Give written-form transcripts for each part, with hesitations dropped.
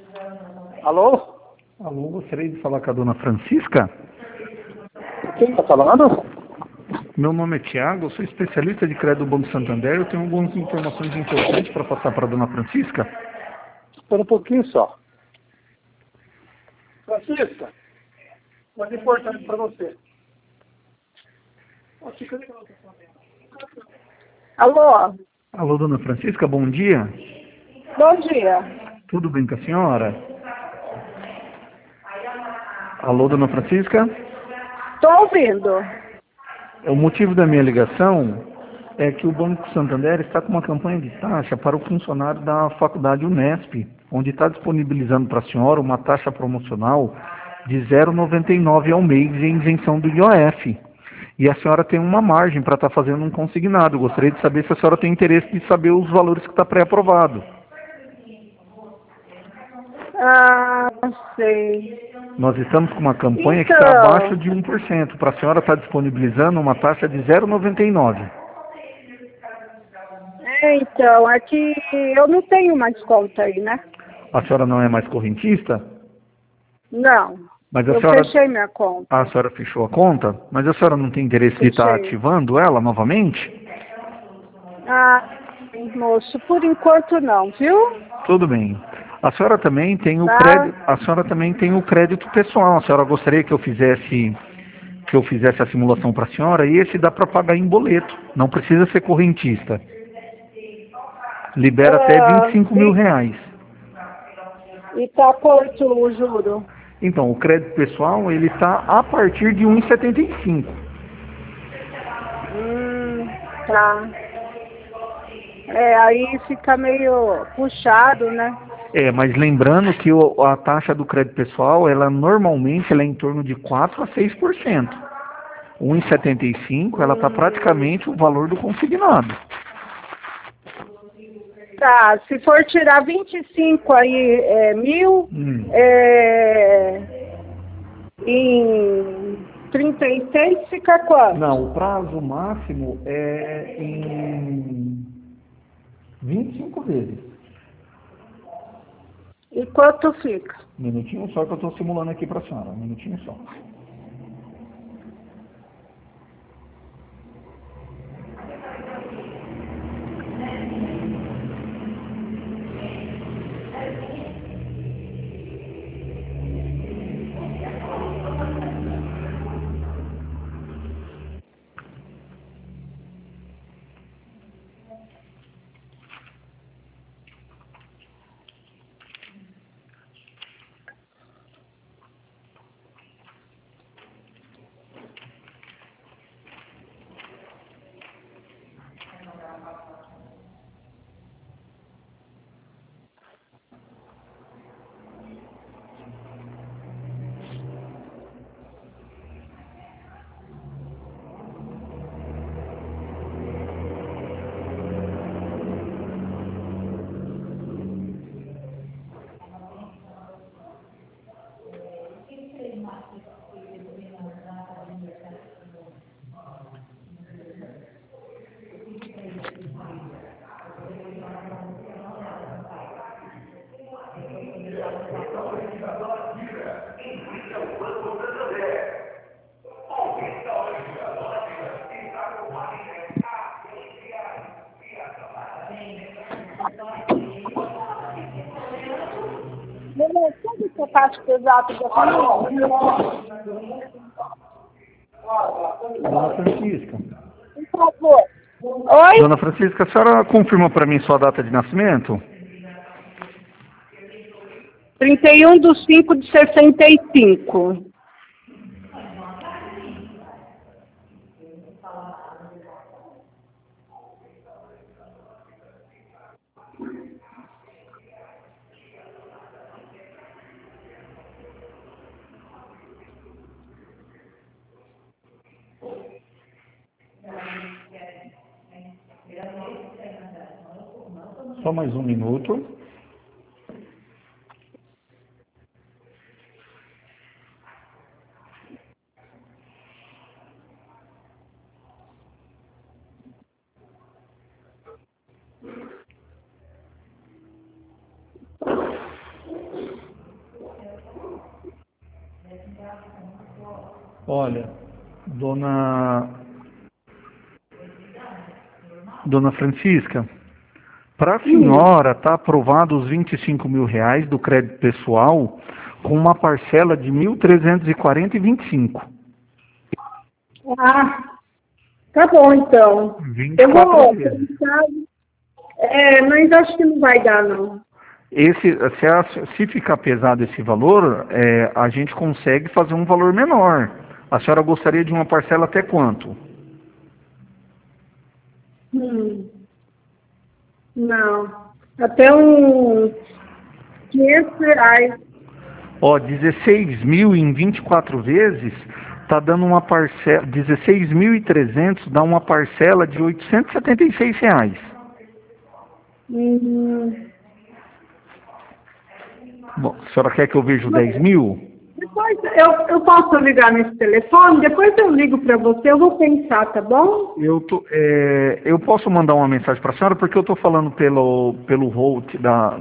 Alô? Alô, gostaria de falar com a dona Francisca? Quem está falando? Meu nome é Tiago, eu sou especialista de crédito do Banco Santander. Eu tenho algumas informações importantes para passar para a dona Francisca. Espera um pouquinho só. Francisca, coisa importante para você. Alô? Alô, dona Francisca, bom dia. Bom dia. Tudo bem com a senhora? Alô, dona Francisca? Estou ouvindo. O motivo da minha ligação é que o Banco Santander está com uma campanha de taxa para o funcionário da Faculdade Unesp, onde está disponibilizando para a senhora uma taxa promocional de 0,99 ao mês em isenção do IOF. E a senhora tem uma margem para estar fazendo um consignado. Gostaria de saber se a senhora tem interesse de saber os valores que está pré-aprovado. Ah, sei. Nós estamos com uma campanha que Então, está abaixo de 1%. Para a senhora estar disponibilizando uma taxa de 0,99. então, é que eu não tenho mais conta aí, né? A senhora não é mais correntista? Não. Mas Eu fechei minha conta. a senhora fechou a conta? Mas a senhora não tem interesse de estar Fechei. ativando ela novamente? Ah, moço, por enquanto não, viu? Tudo bem. A senhora também tem o Tá? crédito, a senhora também tem o crédito pessoal. A senhora gostaria que eu fizesse a simulação para a senhora, e esse dá para pagar em boleto. Não precisa ser correntista. Libera até 25 mil reais. E tá quanto o juro? Então, o crédito pessoal, ele está a partir de 1,75. Tá. Aí fica meio puxado, né? Mas lembrando que a taxa do crédito pessoal, normalmente ela é em torno de 4 a 6%. 1,75, ela está praticamente o valor do consignado. Tá, se for tirar 25 aí, mil, em 36 fica quanto? Não, o prazo máximo é em 25 vezes. E quanto fica? Um minutinho só que eu estou simulando aqui para a senhora. Um minutinho só. Beleza, sabe que a taxa exata da família? Dona Francisca. Por favor. Oi? Dona Francisca, a senhora confirma para mim sua data de nascimento? 31/5/65. Só mais um minuto. Olha, dona Francisca, para a senhora está aprovado os R$ 25.000 do crédito pessoal com uma parcela de 1.340,25. Ah, tá bom então. Eu 24 vou vezes. pensar. Mas acho que não vai dar, não. Se ficar pesado esse valor, a gente consegue fazer um valor menor. A senhora gostaria de uma parcela até quanto? Não. Até uns R$ 500. Ó, 16.000 em 24 vezes, tá dando uma parcela, 16.300 dá uma parcela de R$ 876. Bom, a senhora quer que eu veja o 10.000? Depois eu posso ligar nesse telefone, depois eu ligo para você, eu vou pensar, tá bom? Eu posso mandar uma mensagem para a senhora, porque eu estou falando pelo host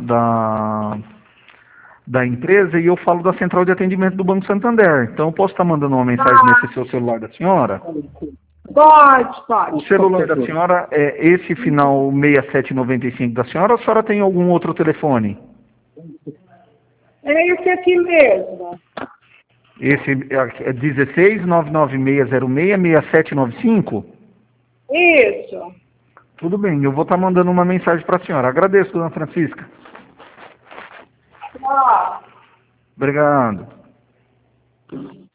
da empresa e eu falo da central de atendimento do Banco Santander. Então eu posso estar mandando uma mensagem nesse seu celular da senhora? Pode. O celular da senhora é esse final 6795 da senhora, ou a senhora tem algum outro telefone? É esse aqui mesmo. Esse é 16 99606 6795? Isso. Tudo bem, eu vou estar mandando uma mensagem para a senhora. Agradeço, dona Francisca. Tchau. Obrigado.